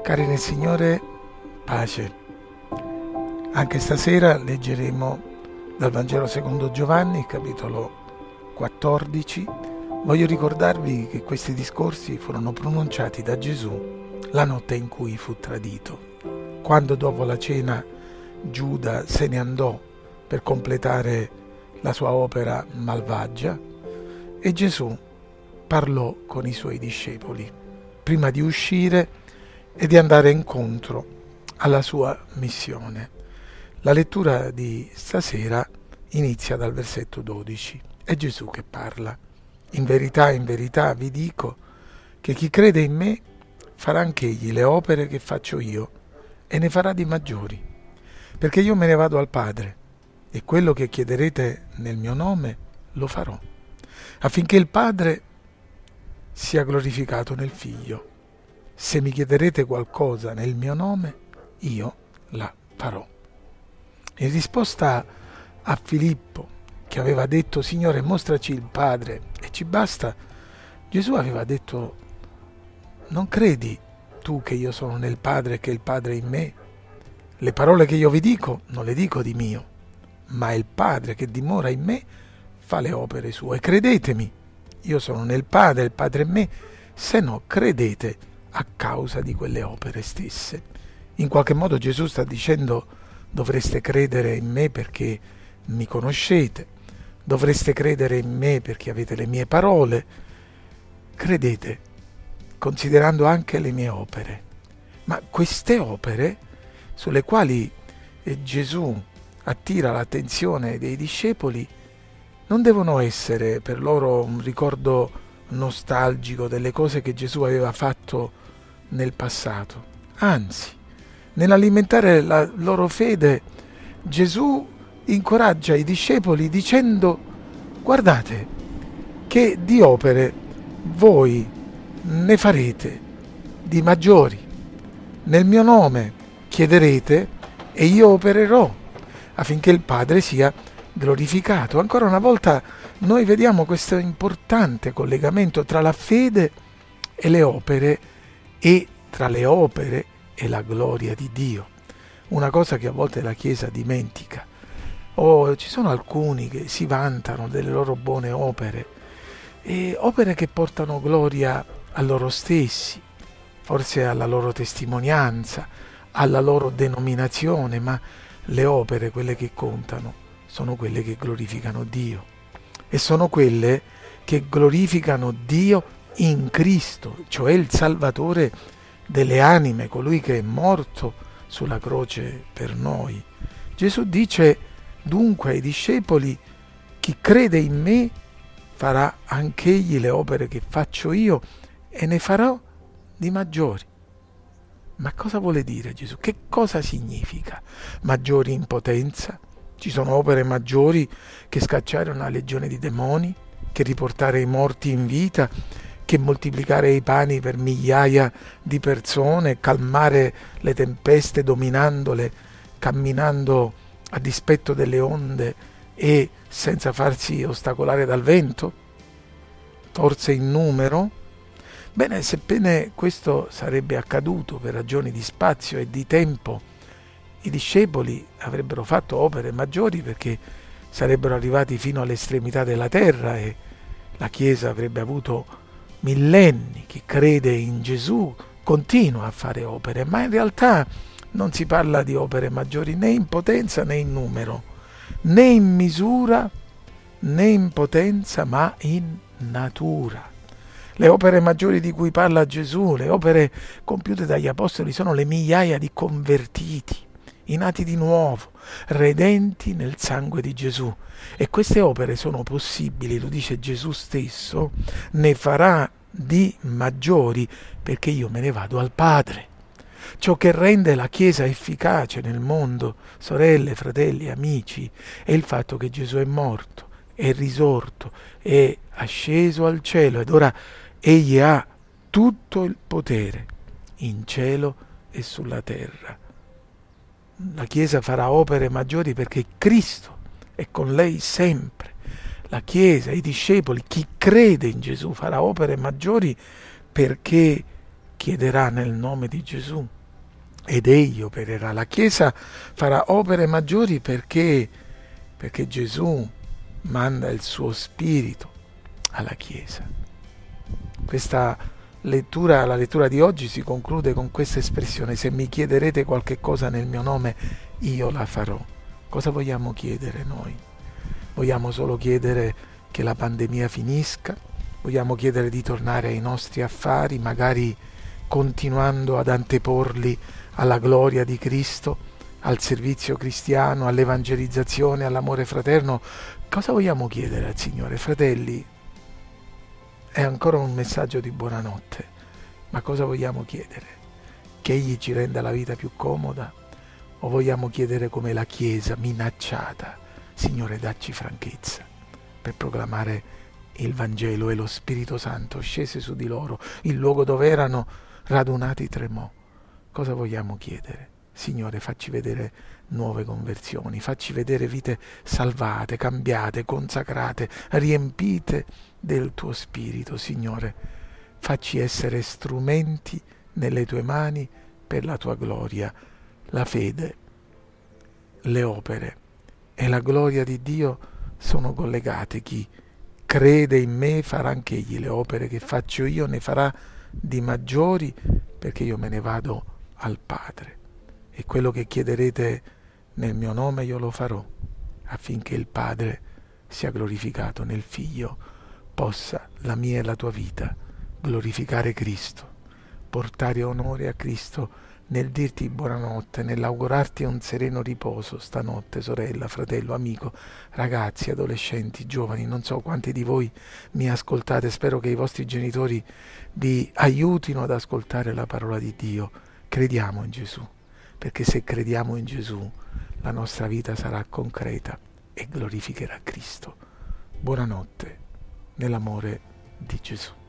Cari nel Signore, pace. Anche stasera leggeremo dal Vangelo secondo Giovanni, capitolo 14. Voglio ricordarvi che questi discorsi furono pronunciati da Gesù la notte in cui fu tradito, quando dopo la cena Giuda se ne andò per completare la sua opera malvagia e Gesù parlò con i suoi discepoli prima di uscire e di andare incontro alla sua missione. La lettura di stasera inizia dal versetto 12. È Gesù che parla. In verità vi dico che chi crede in me farà anch'egli le opere che faccio io e ne farà di maggiori, perché io me ne vado al Padre e quello che chiederete nel mio nome lo farò, affinché il Padre sia glorificato nel Figlio. Se mi chiederete qualcosa nel mio nome, io la farò. In risposta a Filippo, che aveva detto: Signore, mostraci il Padre e ci basta, Gesù aveva detto: non credi tu che io sono nel Padre e che il Padre è in me? Le parole che io vi dico non le dico di mio, ma il Padre che dimora in me fa le opere sue. Credetemi, io sono nel Padre, il Padre in me, se no credete a causa di quelle opere stesse. In qualche modo Gesù sta dicendo: dovreste credere in me perché mi conoscete, dovreste credere in me perché avete le mie parole, credete considerando anche le mie opere. Ma queste opere sulle quali Gesù attira l'attenzione dei discepoli non devono essere per loro un ricordo nostalgico delle cose che Gesù aveva fatto nel passato. Anzi, nell'alimentare la loro fede, Gesù incoraggia i discepoli dicendo: guardate che di opere voi ne farete di maggiori. Nel mio nome chiederete e io opererò affinché il Padre sia glorificato. Ancora una volta noi vediamo questo importante collegamento tra la fede e le opere e tra le opere e la gloria di Dio. Una cosa che a volte la Chiesa dimentica. Ci sono alcuni che si vantano delle loro buone opere, e opere che portano gloria a loro stessi, forse alla loro testimonianza, alla loro denominazione, ma le opere, quelle che contano, sono quelle che glorificano Dio. E sono quelle che glorificano Dio in Cristo, cioè il Salvatore delle anime, colui che è morto sulla croce per noi. Gesù dice dunque ai discepoli: chi crede in me farà anch'egli le opere che faccio io e ne farò di maggiori. Ma cosa vuole dire Gesù? Che cosa significa maggiori in potenza? Ci sono opere maggiori che scacciare una legione di demoni, che riportare i morti in vita, che moltiplicare i pani per migliaia di persone, calmare le tempeste dominandole, camminando a dispetto delle onde e senza farsi ostacolare dal vento? Forse in numero? Bene, sebbene questo sarebbe accaduto per ragioni di spazio e di tempo, i discepoli avrebbero fatto opere maggiori perché sarebbero arrivati fino all'estremità della terra e la Chiesa avrebbe avuto millenni. Chi crede in Gesù continua a fare opere, ma in realtà non si parla di opere maggiori né in potenza né in numero, né in misura né in potenza, ma in natura. Le opere maggiori di cui parla Gesù, le opere compiute dagli apostoli, sono le migliaia di convertiti, i nati di nuovo, redenti nel sangue di Gesù. E queste opere sono possibili, lo dice Gesù stesso: ne farà di maggiori perché io me ne vado al Padre. Ciò che rende la Chiesa efficace nel mondo, sorelle, fratelli, amici, è il fatto che Gesù è morto, è risorto, è asceso al cielo ed ora egli ha tutto il potere in cielo e sulla terra. La Chiesa farà opere maggiori perché Cristo è con lei sempre. La Chiesa, i discepoli, chi crede in Gesù farà opere maggiori perché chiederà nel nome di Gesù. ed egli opererà. La Chiesa farà opere maggiori perché Gesù manda il suo Spirito alla Chiesa. La lettura di oggi si conclude con questa espressione: se mi chiederete qualche cosa nel mio nome, io la farò. Cosa vogliamo chiedere noi? Vogliamo solo chiedere che la pandemia finisca? Vogliamo chiedere di tornare ai nostri affari, magari continuando ad anteporli alla gloria di Cristo, al servizio cristiano, all'evangelizzazione, all'amore fraterno? Cosa vogliamo chiedere al Signore? Fratelli, è ancora un messaggio di buonanotte, ma cosa vogliamo chiedere? Che Egli ci renda la vita più comoda? O vogliamo chiedere come la Chiesa minacciata: Signore, dacci franchezza per proclamare il Vangelo? E lo Spirito Santo scese su di loro, il luogo dove erano radunati tremò. Cosa vogliamo chiedere? Signore, facci vedere nuove conversioni, facci vedere vite salvate, cambiate, consacrate, riempite del tuo Spirito. Signore, facci essere strumenti nelle tue mani per la tua gloria. La fede, le opere e la gloria di Dio sono collegate. Chi crede in me farà anche egli le opere che faccio io, ne farà di maggiori, perché io me ne vado al Padre. E quello che chiederete nel mio nome io lo farò, affinché il Padre sia glorificato nel Figlio, possa la mia e la tua vita glorificare Cristo, portare onore a Cristo nel dirti buonanotte, nell'augurarti un sereno riposo stanotte, sorella, fratello, amico, ragazzi, adolescenti, giovani. Non so quanti di voi mi ascoltate, spero che i vostri genitori vi aiutino ad ascoltare la parola di Dio. Crediamo in Gesù, perché se crediamo in Gesù la nostra vita sarà concreta e glorificherà Cristo. Buonanotte nell'amore di Gesù.